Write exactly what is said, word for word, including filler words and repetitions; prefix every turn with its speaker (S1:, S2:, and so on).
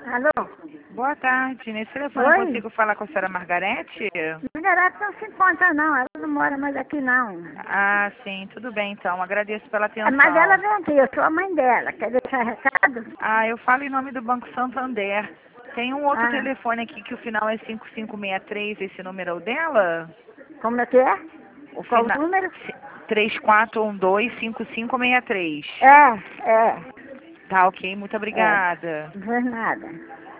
S1: Alô?
S2: Boa tarde. Nesse telefone
S1: Oi?
S2: eu consigo falar com a senhora Margarete?
S1: Margarete não se encontra não, ela não mora mais aqui não.
S2: Ah, sim. Tudo bem, então. Agradeço pela atenção.
S1: Mas ela vem aqui, eu sou a mãe dela. Quer deixar recado?
S2: Ah, eu falo em nome do Banco Santander. Tem um outro
S1: Ah,
S2: telefone aqui que o final é cinco cinco seis três. Esse número é o dela?
S1: como é que é?
S2: O
S1: Qual o
S2: final...
S1: número?
S2: três quatro um dois, cinco cinco seis três.
S1: É, é,
S2: Tá, ok. Muito
S1: é.
S2: obrigada.
S1: Não faz nada.